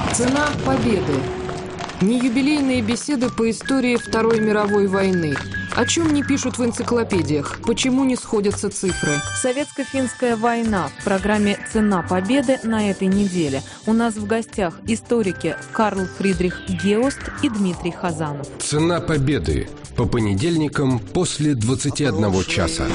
Цена победы. Не юбилейные беседы по истории Второй мировой войны. О чем не пишут в энциклопедиях? Почему не сходятся цифры? Советско-финская война в программе «Цена победы» на этой неделе. У нас в гостях историки Карл Фридрих Геост и Дмитрий Хазанов. «Цена победы» по понедельникам после 21 часа.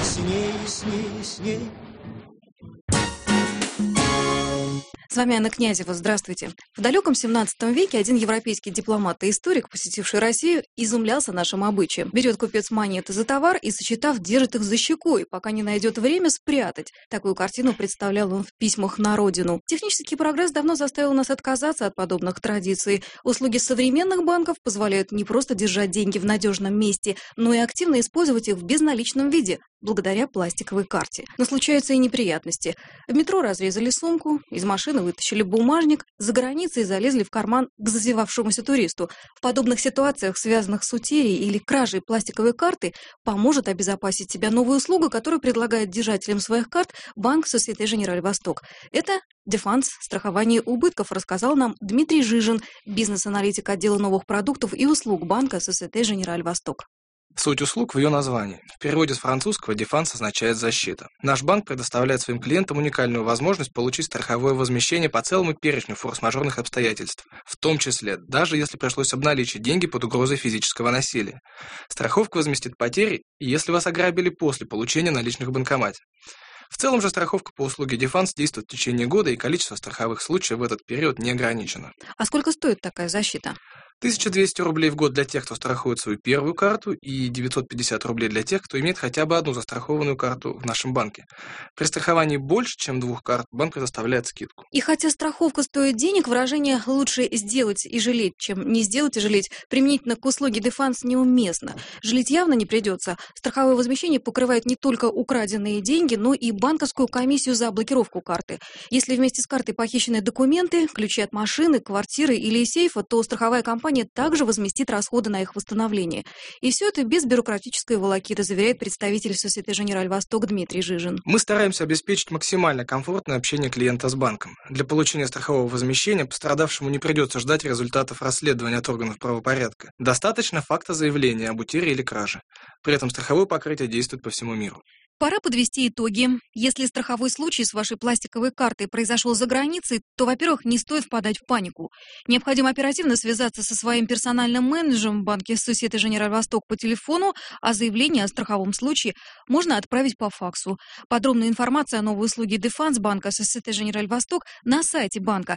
С вами Анна Князева. Здравствуйте. В далеком 17 веке один европейский дипломат и историк, посетивший Россию, изумлялся нашим обычаям. Берет купец монеты за товар и, сочетав, держит их за щекой, пока не найдет время спрятать. Такую картину представлял он в письмах на родину. Технический прогресс давно заставил нас отказаться от подобных традиций. Услуги современных банков позволяют не просто держать деньги в надежном месте, но и активно использовать их в безналичном виде, благодаря пластиковой карте. Но случаются и неприятности. В метро разрезали сумку, из машины вытащили бумажник, за границей залезли в карман к зазевавшемуся туристу. В подобных ситуациях, связанных с утерей или кражей пластиковой карты, поможет обезопасить себя новая услуга, которую предлагает держателям своих карт банк Société Générale Восток. Это Дефанс страхование убытков, рассказал нам Дмитрий Жижин, бизнес-аналитик отдела новых продуктов и услуг банка Société Générale Восток. Суть услуг в ее названии. В переводе с французского «дефанс» означает «защита». Наш банк предоставляет своим клиентам уникальную возможность получить страховое возмещение по целому перечню форс-мажорных обстоятельств, в том числе, даже если пришлось обналичить деньги под угрозой физического насилия. Страховка возместит потери, если вас ограбили после получения наличных в банкомате. В целом же страховка по услуге «Дефанс» действует в течение года, и количество страховых случаев в этот период не ограничено. А сколько стоит такая защита? 1200 рублей в год для тех, кто страхует свою первую карту, и 950 рублей для тех, кто имеет хотя бы одну застрахованную карту в нашем банке. При страховании больше, чем 2 карт, банк предоставляет скидку. И хотя страховка стоит денег, выражение «лучше сделать и жалеть, чем не сделать и жалеть» применительно к услуге «Дефанс» неуместно. Жалеть явно не придется. Страховое возмещение покрывает не только украденные деньги, но и банковскую комиссию за блокировку карты. Если вместе с картой похищены документы, ключи от машины, квартиры или сейфа, то страховая компания также возместит расходы на их восстановление. И все это без бюрократической волокиты, заверяет представитель Société Générale Восток Дмитрий Жижин. Мы стараемся обеспечить максимально комфортное общение клиента с банком. Для получения страхового возмещения пострадавшему не придется ждать результатов расследования от органов правопорядка. Достаточно факта заявления об утере или краже. При этом страховое покрытие действует по всему миру. Пора подвести итоги. Если страховой случай с вашей пластиковой картой произошел за границей, то, во-первых, не стоит впадать в панику. Необходимо оперативно связаться со своим персональным менеджером в банке Société Générale Восток по телефону, а заявление о страховом случае можно отправить по факсу. Подробная информация о новой услуге Дефанс банка Société Générale Восток на сайте банка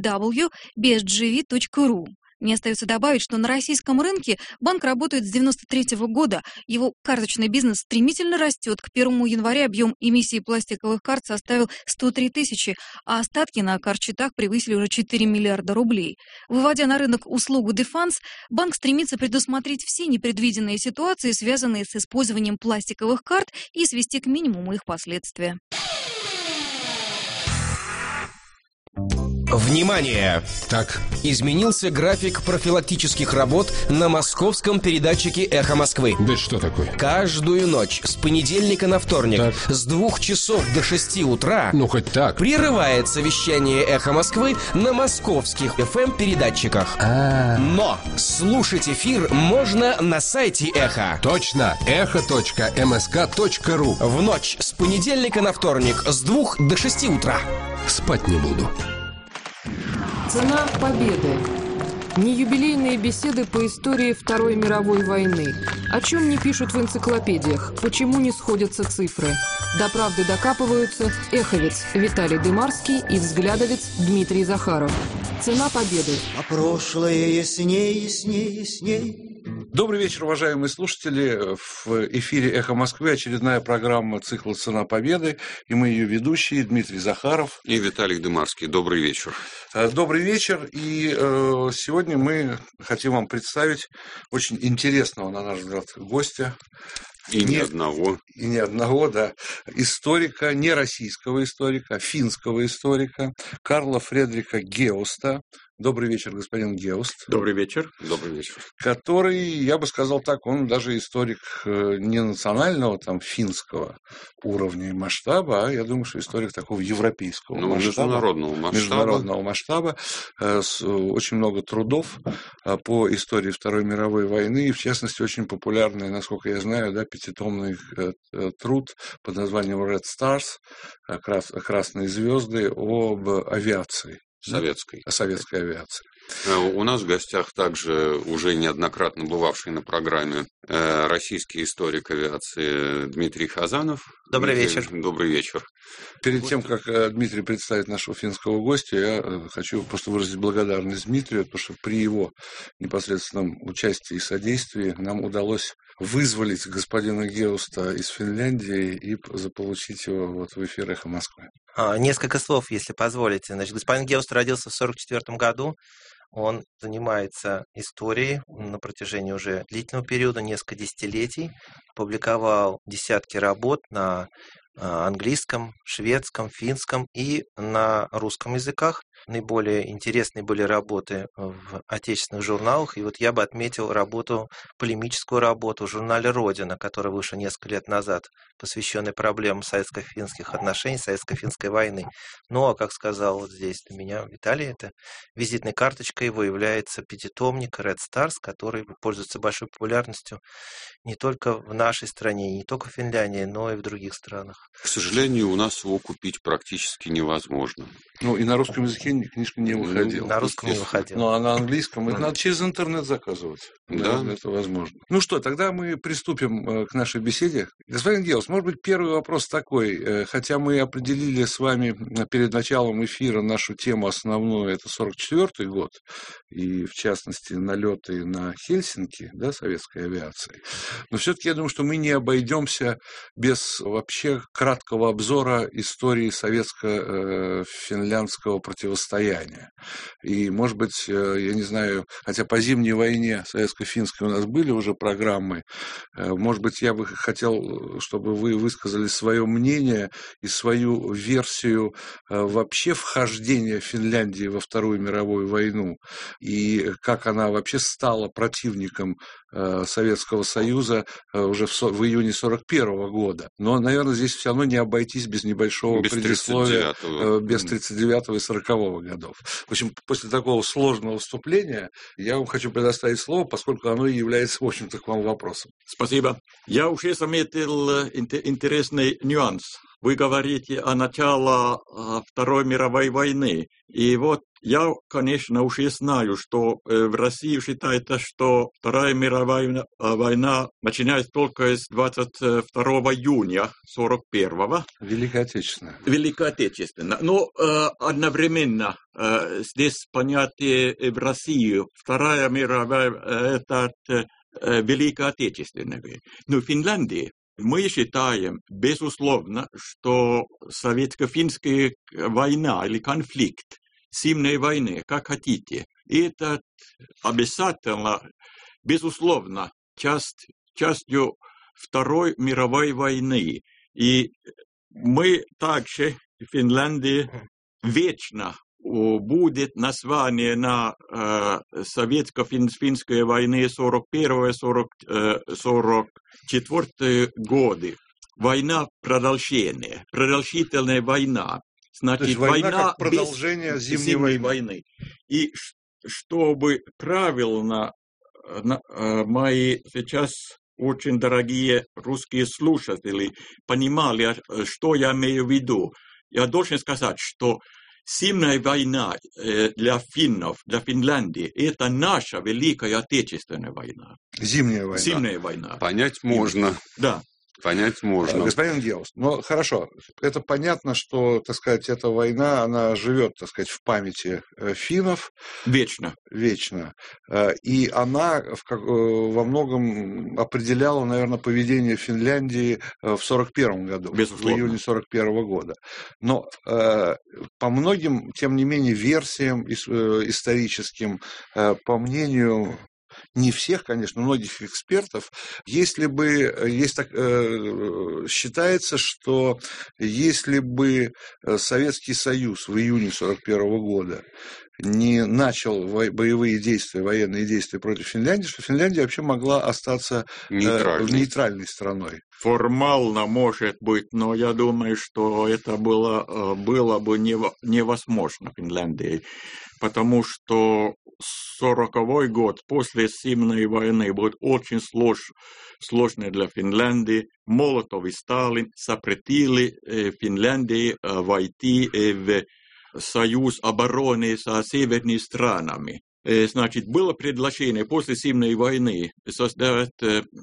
www.bsgv.ru. Мне остается добавить, что на российском рынке банк работает с 1993 года. Его карточный бизнес стремительно растет. К 1 января объем эмиссии пластиковых карт составил 103 тысячи, а остатки на карт-счетах превысили уже 4 миллиарда рублей. Выводя на рынок услугу Дефанс, банк стремится предусмотреть все непредвиденные ситуации, связанные с использованием пластиковых карт, и свести к минимуму их последствия. Внимание! Так, изменился график профилактических работ на московском передатчике «Эхо Москвы». Да что такое? Каждую ночь с понедельника на вторник Так. с 2 часов до 6 утра Ну, хоть так. прерывается вещание «Эхо Москвы» на московских FM-передатчиках. Но слушать эфир можно на сайте «Эхо». Точно. echo.msk.ru. В ночь с понедельника на вторник с 2 до 6 утра. Спать не буду. Цена победы. Не юбилейные беседы по истории Второй мировой войны. О чем не пишут в энциклопедиях? Почему не сходятся цифры? До правды докапываются эховец Виталий Дымарский и взглядовец Дмитрий Захаров. Цена победы. А прошлое ясней, ясней, ясней. Добрый вечер, уважаемые слушатели. В эфире «Эхо Москвы» очередная программа цикла «Цена победы». И мы ее ведущие Дмитрий Захаров и Виталий Дымарский. Добрый вечер. Добрый вечер. И сегодня мы хотим вам представить очень интересного, на наш взгляд, гостя. И ни одного. И ни одного, да. Историка, не российского историка, а финского историка Карла Фридриха Геоста. Добрый вечер, господин Геост. Добрый вечер. Добрый вечер. Который, я бы сказал так, он даже историк не национального, там, финского уровня и масштаба, а я думаю, что историк такого европейского масштаба. Международного масштаба. Очень много трудов по истории Второй мировой войны, и, в частности, очень популярный, насколько я знаю, да, 5-томный труд под названием Red Stars, «Красные звезды», об авиации. Советской авиации. У нас в гостях также уже неоднократно бывавший на программе российский историк авиации Дмитрий Хазанов. Добрый вечер. Добрый вечер. Перед тем, как Дмитрий представит нашего финского гостя, я хочу просто выразить благодарность Дмитрию, потому что при его непосредственном участии и содействии нам удалось вызволить господина Геоста из Финляндии и заполучить его вот в эфир «Эхо Москвы». Несколько слов, если позволите. Значит, господин Геост родился в 1944 году. Он занимается историей на протяжении уже длительного периода, несколько десятилетий. Публиковал десятки работ на английском, шведском, финском и на русском языках. Наиболее интересные были работы в отечественных журналах. И вот я бы отметил полемическую работу в журнале «Родина», которая вышла несколько лет назад, посвященная проблемам советско-финских отношений, советско-финской войны. Но, как сказал вот здесь для меня Виталий, это визитной карточкой его является 5-томник Red Stars, который пользуется большой популярностью не только в нашей стране, не только в Финляндии, но и в других странах. К сожалению, у нас его купить практически невозможно. Ну, и на русском языке книжка не выходила. На русском не выходила. Ну, а на английском это надо через интернет заказывать. Да. Это возможно. Ну что, тогда мы приступим к нашей беседе. Господин Геос, может быть, первый вопрос такой. Хотя мы определили с вами перед началом эфира нашу тему основную, это 1944 год, и, в частности, налеты на Хельсинки, да, советской авиации. Но все-таки я думаю, что мы не обойдемся без вообще краткого обзора истории советско-финляндского противостояния. И, может быть, я не знаю, хотя по Зимней войне советско-финской у нас были уже программы, может быть, я бы хотел, чтобы вы высказали свое мнение и свою версию вообще вхождения Финляндии во Вторую мировую войну, и как она вообще стала противником Советского Союза уже в июне 1941 года. Но, наверное, здесь все равно не обойтись без небольшого предисловия, без 39-го и 40-го годов. В общем, после такого сложного вступления я вам хочу предоставить слово, поскольку оно и является, в общем-то, к вам вопросом. Спасибо. Я уже заметил интересный нюанс. Вы говорите о начале Второй мировой войны. И вот я, конечно, уже знаю, что в России считается, что Вторая мировая война начинается только с 22 июня 41-го. Великая Отечественная. Великая Отечественная. Но одновременно здесь понятие в России Вторая мировая это Великая Отечественная. Но в Финляндии мы считаем, безусловно, что советско-финская война или конфликт, Зимней войны, как хотите, это обязательно, безусловно, частью Второй мировой войны. И мы также в Финляндии вечно будет название на советско-финской войны 41-44 годы. Война продолжения, продолжительная война. Значит, то есть война как продолжение Зимней войны. И чтобы правильно мои сейчас очень дорогие русские слушатели понимали, что я имею в виду, я должен сказать, что Зимняя война для финнов, для Финляндии, это наша Великая Отечественная война. Зимняя война. Зимняя война. Понять можно. Да. Понять можно. Господин Геост, ну хорошо, это понятно, что, так сказать, эта война, она живет, так сказать, в памяти финнов. Вечно. Вечно. И она во многом определяла, наверное, поведение Финляндии в 1941 году, безусловно, в июне 1941 года. Но по многим, тем не менее, версиям историческим, по мнению не всех, конечно, многих экспертов, если бы, считается, что если бы Советский Союз в июне 1941 года не начал боевые действия, военные действия против Финляндии, что Финляндия вообще могла остаться нейтральной страной. Формально может быть, но я думаю, что это было бы невозможно Финляндии, потому что 1940 год после Зимней войны будет очень сложный для Финляндии. Молотов и Сталин запретили Финляндии войти в союз обороны со северными странами. Значит, было предложение после Зимней войны создать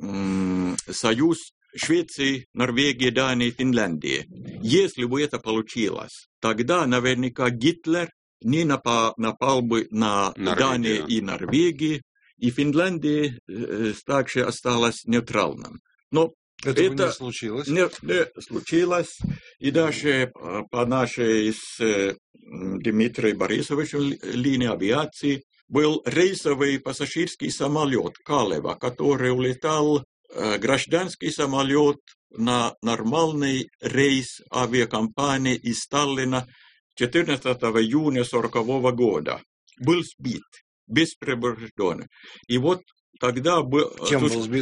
союз Швеции, Норвегии, Дании, Финляндии. Если бы это получилось, тогда наверняка Гитлер не напал бы на Данию и Норвегию, и Финляндия также осталась нейтральным. Но это не случилось. Не случилось. И даже по нашей с Дмитрием Борисовичем линии авиации был рейсовый пассажирский самолет Калева, который улетал гражданский самолет на нормальный рейс авиакомпании из Таллина 14 июня 1940 года. Был сбит беспрепятственно. И вот тогда был... Чем был сбит?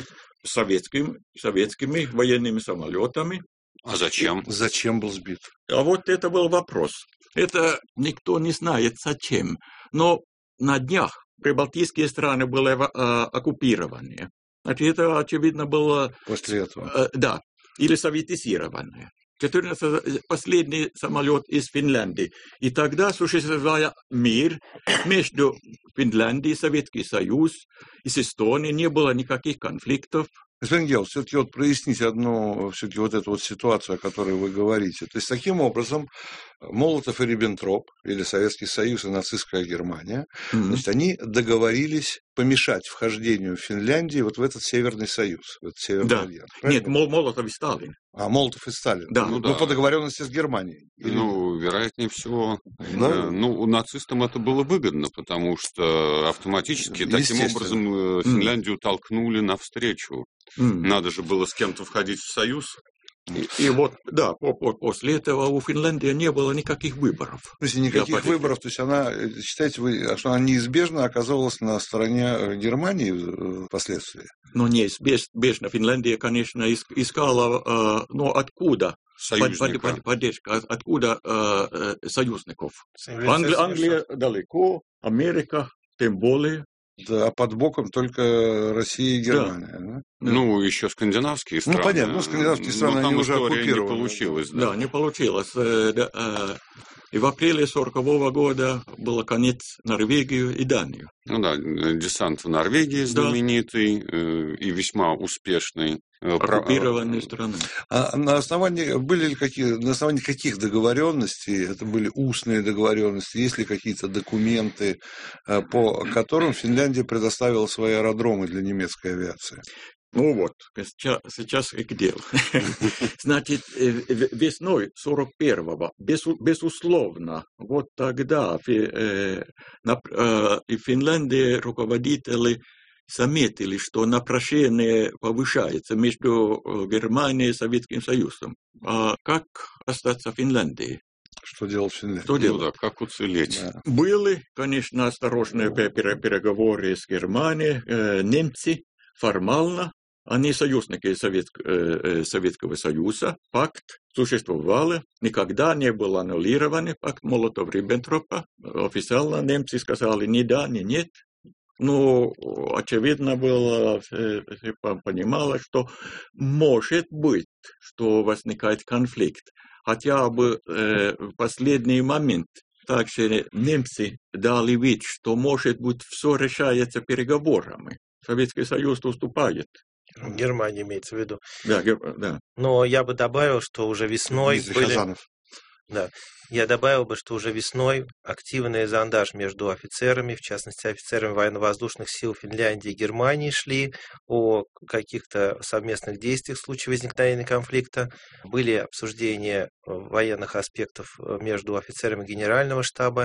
Советскими военными самолетами. А зачем? Зачем был сбит? А вот это был вопрос. Это никто не знает зачем. Но на днях прибалтийские страны были оккупированы. Значит, это, очевидно, было... После этого? Да. Или советизированное. 14 последний самолет из Финляндии. И тогда существовал мир между Финляндией и Советским Союзом, и с Эстонией не было никаких конфликтов. Господин Геос, все-таки вот проясните одну, все-таки вот эту вот ситуацию, о которой вы говорите. То есть, таким образом, Молотов и Риббентроп, или Советский Союз и нацистская Германия, значит, они договорились помешать вхождению Финляндии вот в этот Северный Союз, в этот Северный альянс. Нет, Молотов и Сталин. А, Молотов и Сталин. Да. Ну, по договоренности с Германией. Ну, вероятнее всего. Да? Нацистам это было выгодно, потому что автоматически таким образом Финляндию толкнули навстречу. Надо же было с кем-то входить в союз. И вот, да, после этого у Финляндии не было никаких выборов. То есть никаких выборов, то есть она, считаете вы, что она неизбежно оказалась на стороне Германии впоследствии? Ну, неизбежно. Финляндия, конечно, искала, но откуда? Поддержка. Откуда союзников? Англия далеко, Америка тем более. Да, а под боком только Россия иГермания. Да. Да? Ну, еще скандинавские страны. Ну, понятно, скандинавские страны, они уже оккупированы. Не получилось. Да, не получилось. И в апреле 1940 года был конец Норвегию и Данию. Ну да, десант в Норвегии знаменитый и весьма успешный. Оккупированные страны. А на основании каких договоренностей, это были устные договоренности, есть ли какие-то документы, по которым Финляндия предоставила свои аэродромы для немецкой авиации? Ну вот, сейчас и к делу. Значит, весной 41-го, безусловно, вот тогда и Финляндии руководители заметили, что напряжение повышается между Германией и Советским Союзом. А как остаться в Финляндии? Что делать в Финляндии? Что делать? Ну да, как уцелеть? Да. Были, конечно, осторожные переговоры с Германией. Немцы формально, они союзники Советского Союза. Пакт существовал, никогда не был аннулирован. Пакт Молотов-Риббентропа. Официально немцы сказали ни да, ни нет. Ну, очевидно было, понимала, что может быть, что возникает конфликт. Хотя бы в последний момент также немцы дали вид, что, может быть, все решается переговорами. Советский Союз уступает. Германия имеется в виду. Да, да. Но я бы добавил, что уже весной Хазанов. Да. Я добавил бы, что уже весной активный зондаж между офицерами, в частности, офицерами военно-воздушных сил Финляндии и Германии шли о каких-то совместных действиях в случае возникновения конфликта. Были обсуждения военных аспектов между офицерами Генерального штаба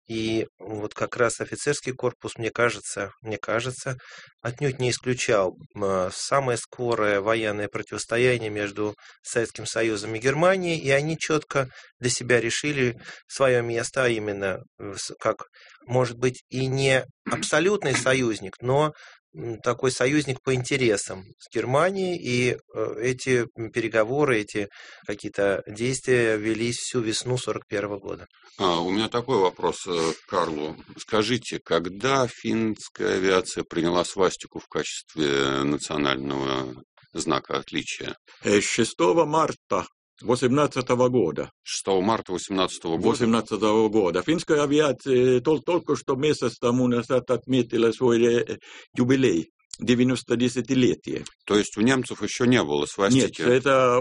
И вот как раз офицерский корпус, мне кажется, отнюдь не исключал самое скорое военное противостояние между Советским Союзом и Германией, и они четко для себя решили свое место, а именно как, может быть, и не абсолютный союзник, но такой союзник по интересам с Германией, и эти переговоры, эти какие-то действия велись всю весну 1941 года. У меня такой вопрос к Карлу. Скажите, когда финская авиация приняла свастику в качестве национального знака отличия? 6 марта 18 года. 6 марта 18 года? 18 года. Финская авиация только что месяц тому назад отметила свой юбилей. 90-десятилетие. То есть у немцев еще не было свастики? Нет, это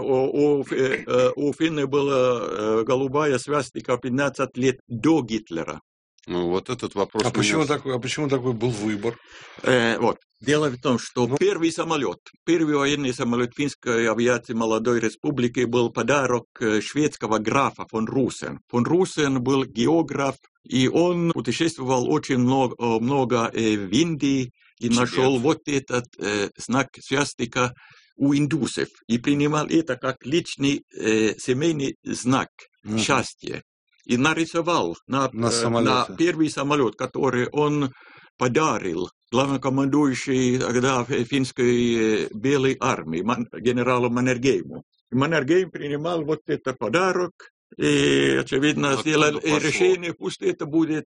у финны была голубая свастика 15 лет до Гитлера. Ну, вот этот вопрос... А почему такой был выбор? Вот. Дело в том, что первый военный самолет финской авиации Молодой Республики был подарок шведского графа фон Русен. Фон Русен был географ, и он путешествовал очень много в Индии и нашел вот этот знак свастика у индусов и принимал это как личный семейный знак счастья. И нарисовал на первый самолет, который он подарил главнокомандующий тогда финской белой армии, генералу Маннергейму. Маннергейм принимал вот этот подарок, и, очевидно, сделал решение, пусть это будет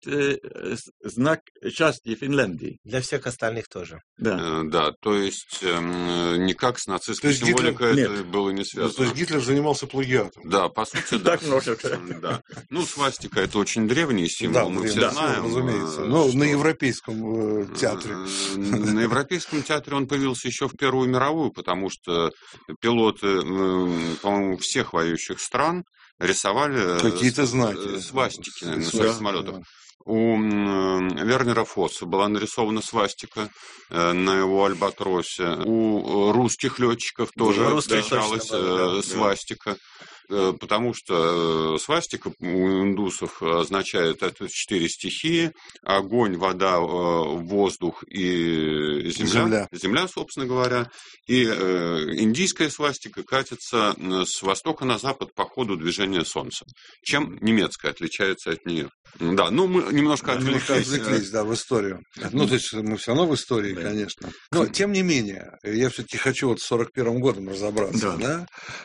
знак счастья Финляндии. Для всех остальных тоже. Да, то есть никак с нацистской символикой это было не связано. То есть Гитлер занимался плагиатом. Да, по сути, да. Ну, свастика — это очень древний символ, мы все знаем. Разумеется. Но на Европейском театре. На Европейском театре он появился еще в Первую мировую, потому что пилоты, по-моему, всех воюющих стран рисовали какие-то знаки, свастики на своих самолетах. У Вернера Фосса была нарисована свастика на его Альбатросе. У русских летчиков тоже встречалась свастика. Потому что свастика у индусов означает это 4 стихии: огонь, вода, воздух и земля. Земля, собственно говоря. И индийская свастика катится с востока на запад по ходу движения Солнца. Чем немецкая отличается от нее? Да, ну мы немножко отвлеклись, в историю. Ну, то есть мы все равно в истории, конечно. Но, тем не менее, я все-таки хочу вот с 1941 годом разобраться. Да?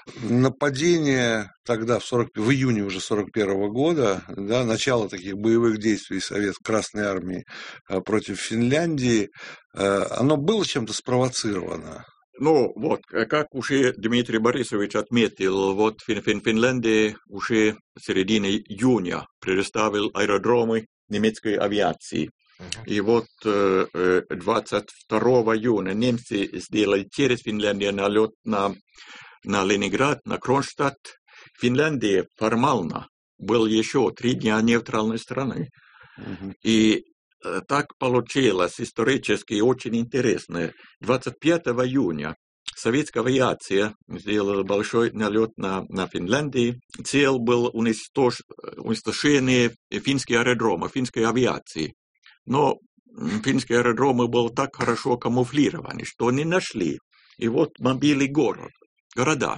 Нападение тогда, в июне уже 1941 года, да, начало таких боевых действий Красной армии против Финляндии, оно было чем-то спровоцировано? Ну, вот, как уже Дмитрий Борисович отметил, вот Финляндия уже в середине июня предоставил аэродромы немецкой авиации. И вот 22 июня немцы сделали через Финляндию налет на Ленинград, на Кронштадт. Финляндия формально был еще 3 дня нейтральной страны. И так получилось исторически очень интересно. 25 июня советская авиация сделала большой налет на Финляндию. Цель был уничтожение финских аэродромов, финской авиации. Но финские аэродромы были так хорошо камуфлированы, что не нашли. И вот бомбили города.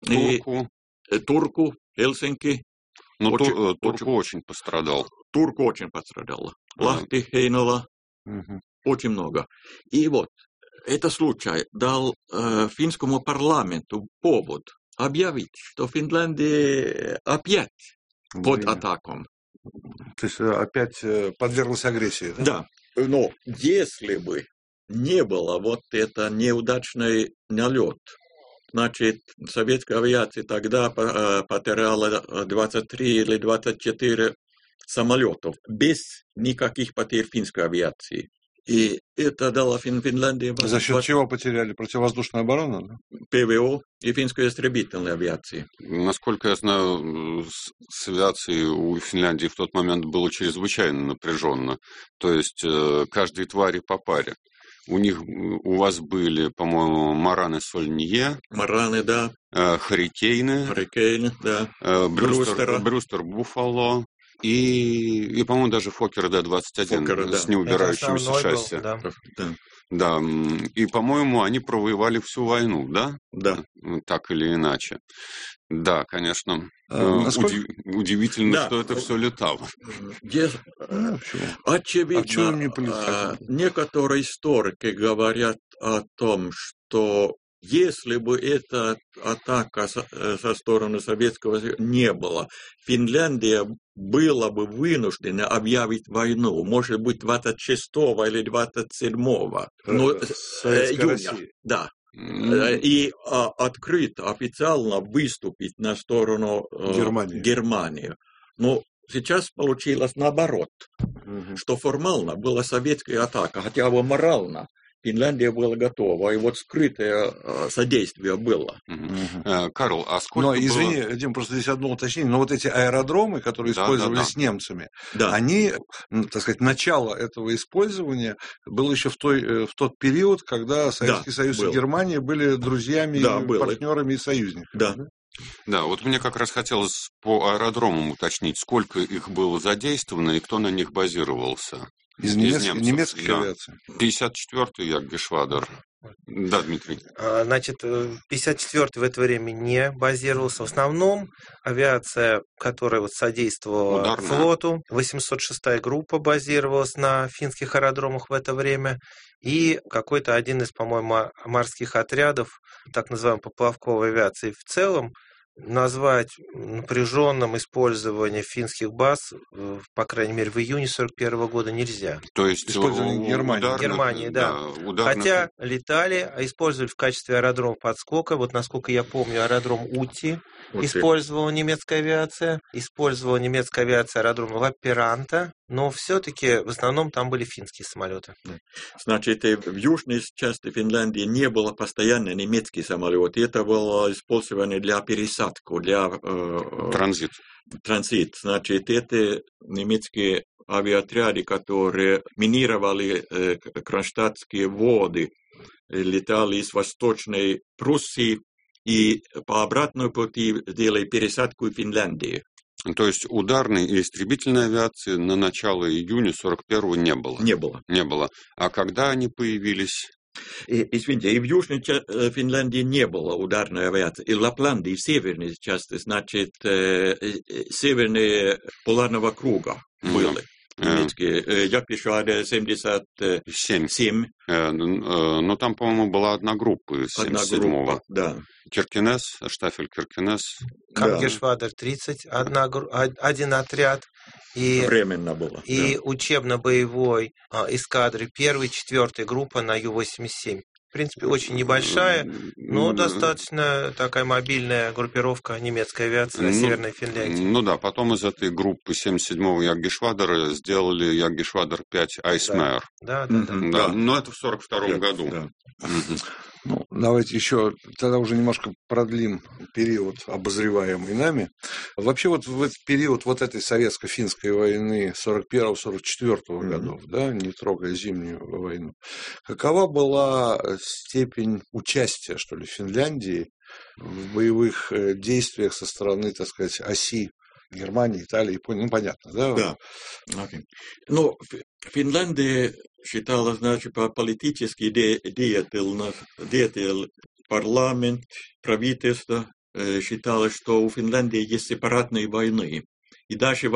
Турку, Хельсинки. Но Турку очень пострадал. Турку очень пострадал. Лахти, Хейнола, очень много. И вот, этот случай дал финскому парламенту повод объявить, что Финляндия опять под атаком. То есть опять подверглась агрессии, да? Да, но если бы не было вот это неудачный налет, значит, советская авиация тогда потеряла 23 или 24 самолетов без никаких потерь финской авиации. И это дало Финляндии... За счет чего потеряли? Противовоздушную оборону? Да? ПВО и финской истребительной авиации. Насколько я знаю, с авиацией у Финляндии в тот момент было чрезвычайно напряженно. То есть каждой твари по паре. У вас были, по-моему, Мараны Сольнье. Мараны, да. Харрикейны. Харрикейны, да. Брюстер Буффало. И по-моему, даже Фоккер Д-21 с неубирающимися шасси. Да, и, по-моему, они провоевали всю войну, да? Да. Так или иначе. Да, конечно. Удивительно, что это все летало. Очевидно, некоторые историки говорят о том, что если бы эта атака со стороны Советского Союза не было, Финляндия была бы вынуждена объявить войну, может быть, 26 или 27 июня. Да. И открыто, официально выступить на сторону Германии. Но сейчас получилось наоборот, что формально была советская атака, хотя бы морально. Финляндия была готова, и вот скрытое содействие было. Карл, а сколько было... Извини, Дим, просто здесь одно уточнение. Но вот эти аэродромы, которые использовались немцами, они, так сказать, начало этого использования было еще в тот период, когда Советский Союз и Германия были друзьями, партнерами и союзниками. Да, вот мне как раз хотелось по аэродромам уточнить, сколько их было задействовано и кто на них базировался. Из немецких авиаций. 54-й Яггешвадер. Да, Дмитрий. Значит, 54-й в это время не базировался. В основном авиация, которая вот содействовала флоту, 806-я группа базировалась на финских аэродромах в это время. И какой-то один из, по-моему, морских отрядов, так называемой поплавковой авиации в целом, назвать напряженным использование финских баз, по крайней мере, в июне 1941 года нельзя. То есть использование Германии, да. Хотя летали, использовали в качестве аэродрома подскока. Вот, насколько я помню, аэродром Ути использовала немецкая авиация, использовала немецкая авиация аэродром Лаппиранта, но все-таки в основном там были финские самолеты. Значит, в южной части Финляндии не было постоянно немецких самолетов. Это было использование для пересадки, для транзит. Значит, это немецкие авиаотряды, которые минировали кронштадтские воды, летали из Восточной Пруссии и по обратной пути делали пересадку в Финляндии. То есть ударной и истребительной авиации на начало июня 41-го не было? Не было. А когда они появились? Извините, и в южной Финляндии не было ударной авиации. И в Лапландии, в северной части, значит, северные полярного круга были. Немецкие. Яггешвадер 77. Но там, по-моему, была одна группа из 77-го. Да. Киркенес, штафель Киркенес. Яггешвадер 30, один отряд. И, временно было. И учебно-боевой эскадры 1-й, 4-й группа на Ю-87. В принципе, очень небольшая, но достаточно такая мобильная группировка немецкой авиации на Северной Финляндии. Ну да, потом из этой группы 77-го Яггешвадера сделали Яггешвадер 5 Айсмейер. Да. Но это в 42-м году. Да. Ну, давайте еще тогда уже немножко продлим период, обозреваемый нами. Вообще вот в этот период вот этой советско-финской войны 41-44 годов, да, не трогая зимнюю войну, какова была степень участия, что ли, Финляндии в боевых действиях со стороны, так сказать, оси Германии, Италии, Японии, ну, понятно, да? Да. Okay. Ну, Финляндия считалась, значит, политически деятель, парламент, правительство считалось, что у Финляндии есть сепаратные войны. И даже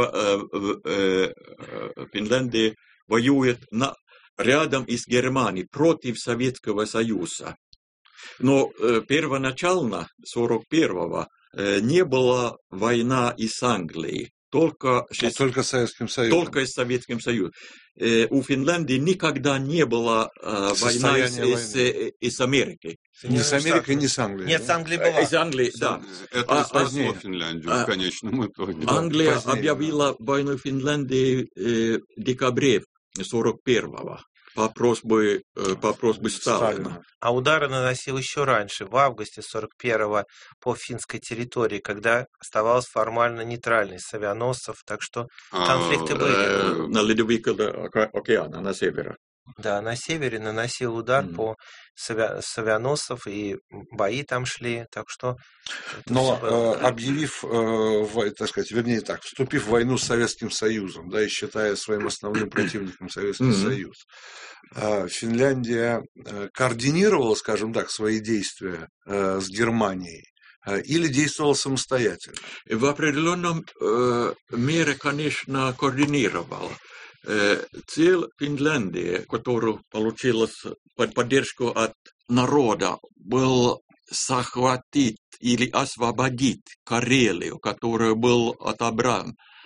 Финляндия воюет рядом с Германией против Советского Союза. Но первоначально, 41-го, не была война и с Англией, только с Советским Союзом. Только с Советским Союзом. У Финляндии никогда не было войны с Америкой. Ни с Америкой, ни с Англией. Нет, с Англией была. Из Англии, да. Это спасло Финляндию в конечном итоге. Англия объявила войну Финляндии в декабре 41-го. По просьбе Сталина. А удары наносил еще раньше, в августе 41-го по финской территории, когда оставалась формально нейтральной с авианосцев, так что конфликты были. На Ледовитом океане, на севере. Да, на севере наносил удар по авианосцев, и бои там шли, так что... Но объявив, так сказать, вернее так, вступив в войну с Советским Союзом, да, и считая своим основным противником Советский Союз, Финляндия координировала, скажем так, свои действия с Германией или действовала самостоятельно? В определенном мере, конечно, координировала. Цель Финляндии, которую получилась под поддержку от народа, был захватить или освободить Карелию, которая был отобран в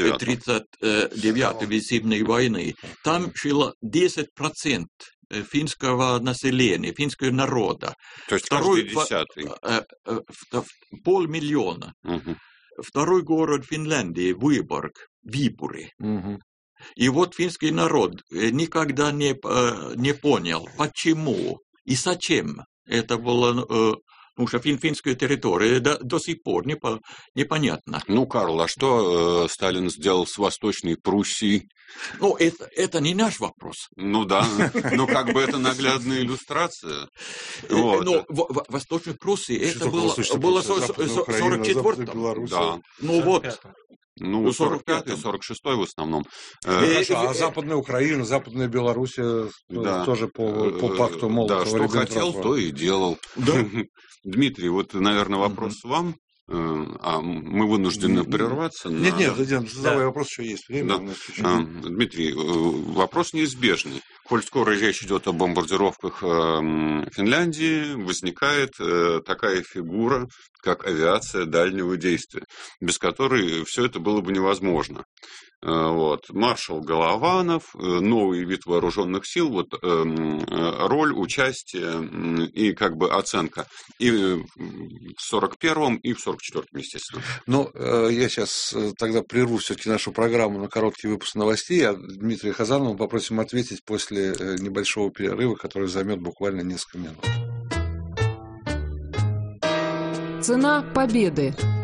1939 зимней войны. Там жило 10% финского населения, финского народа. То есть каждый десятый. 500 000. Второй город Финляндии, Виборг. И вот финский народ никогда не понял, почему и зачем это было, что финская территория до сих пор непонятно. Ну, Карл, а что Сталин сделал с Восточной Пруссией? Ну, это не наш вопрос. Ну да, но как бы это наглядная иллюстрация. Но в Восточной Пруссии это было 44-м. Да. Ну вот. Ну, 45-й, 46-й в основном. Хорошо, а Западная Украина, Западная Белоруссия тоже по пакту Молотова. Да, что хотел, то и делал. Да. Дмитрий, вот, наверное, вопрос вам. А мы вынуждены прерваться. Нет, задавай вопрос, еще есть время. Дмитрий, вопрос неизбежный. Коль скоро речь идет о бомбардировках Финляндии, возникает такая фигура, как авиация дальнего действия, без которой все это было бы невозможно. Вот. Маршал Голованов, новый вид вооруженных сил, вот, роль, участие и как бы оценка и в 41-м, и в 44-м, естественно. Ну, я сейчас тогда прерву все-таки нашу программу на короткий выпуск новостей, а Дмитрия Хазанова попросим ответить после небольшого перерыва, который займет буквально несколько минут. Цена победы.